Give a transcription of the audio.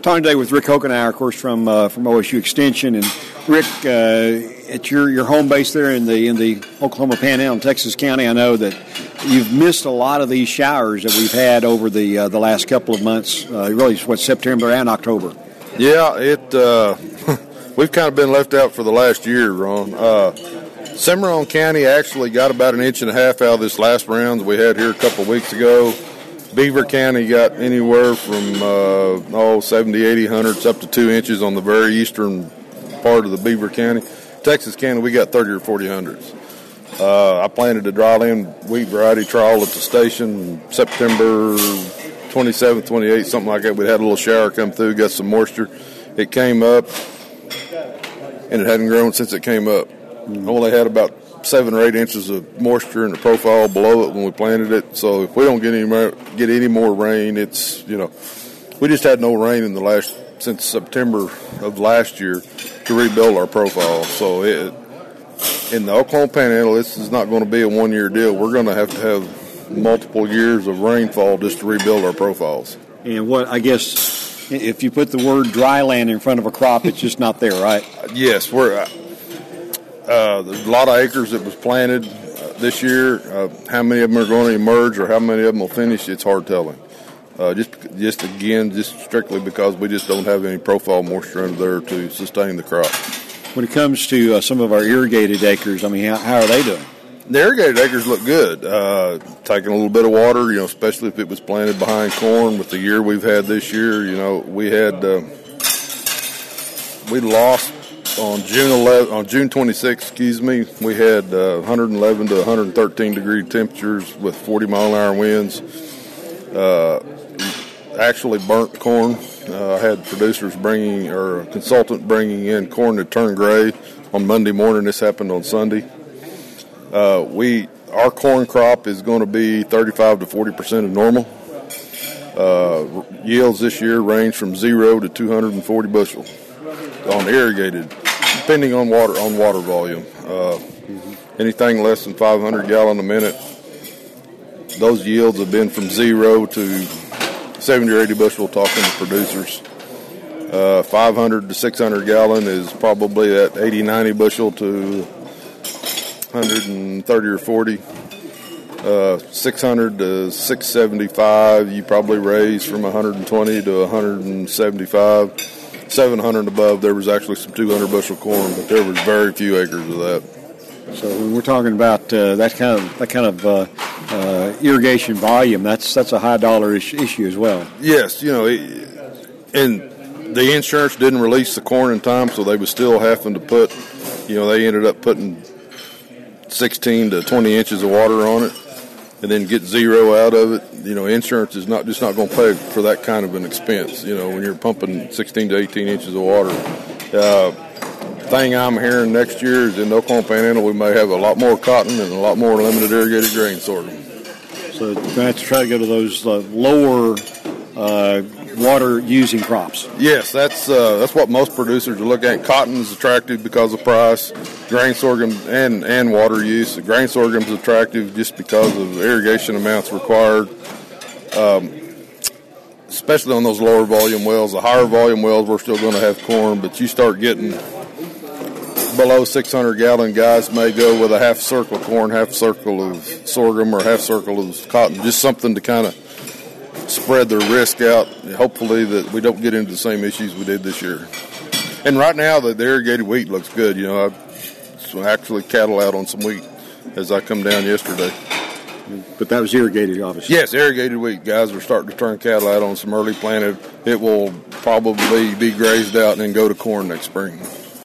Talking today with Rick Hokenauer, of course, from OSU Extension, and Rick, at your home base there in the Oklahoma Panhandle in Texas County, I know that you've missed a lot of these showers that we've had over the last couple of months. Really, September and October. Yeah, we've kind of been left out for the last year, Ron. Cimarron County actually got about 1.5 inches out of this last round that we had here a couple of weeks ago. Beaver County got anywhere from 70, 80 hundredths up to 2 inches on the very eastern part of the Beaver County. Texas County, we got 30 or 40 hundredths. I planted a dryland wheat variety trial at the station September 27th, 28th, something like that. We had a little shower come through, got some moisture. It came up, and it hadn't grown since it came up. Only had about 7 or 8 inches of moisture in the profile below it when we planted it. So if we don't get any more rain, it's, we just had no rain since September of last year to rebuild our profile. So in the Oklahoma Panhandle, this is not going to be a one-year deal. We're going to have multiple years of rainfall just to rebuild our profiles. And I guess if you put the word dry land in front of a crop, it's just not there, right? Yes, there's a lot of acres that was planted this year. How many of them are going to emerge or how many of them will finish, it's hard telling. Just strictly because we just don't have any profile moisture under there to sustain the crop. When it comes to some of our irrigated acres, how are they doing? The irrigated acres look good. Taking a little bit of water, especially if it was planted behind corn. With the year we've had this year, we lost on June 26th, we had 111 to 113 degree temperatures with 40 mile an hour winds. Actually burnt corn. I had producers a consultant bringing in corn that turned gray on Monday morning. This happened on Sunday. Our corn crop is going to be 35 to 40% of normal. Yields this year range from 0 to 240 bushel on irrigated, depending on water volume. Anything less than 500 gallon a minute, those yields have been from 0 to 70 or 80 bushel, talking to producers. 500 to 600 gallon is probably at 80, 90 bushel to 130 or 40. 600 to 675, you probably raise from 120 to 175. 700 and above, there was actually some 200 bushel corn, but there was very few acres of that. So when we're talking about that kind of irrigation volume, that's a high dollar issue as well. Yes, and the insurance didn't release the corn in time, so they was still having to put, they ended up putting 16 to 20 inches of water on it, and then get 0 out of it. Insurance is not going to pay for that kind of an expense. When you're pumping 16 to 18 inches of water. Thing I'm hearing next year is in the Oklahoma Panhandle we may have a lot more cotton and a lot more limited irrigated grain sorghum. So you're going to have to try to go to those lower water-using crops. Yes, that's what most producers are looking at. Cotton is attractive because of price. Grain sorghum and water use. The grain sorghum is attractive just because of the irrigation amounts required, especially on those lower volume wells. The higher volume wells, we're still going to have corn, but you start getting below 600 gallon, guys may go with a half circle of corn, half circle of sorghum, or half circle of cotton, just something to kind of spread the risk out, hopefully that we don't get into the same issues we did this year. And right now, the irrigated wheat looks good. I actually cattle out on some wheat as I come down yesterday. But that was irrigated, obviously. Yes, irrigated wheat. Guys are starting to turn cattle out on some early planted. It will probably be grazed out and then go to corn next spring.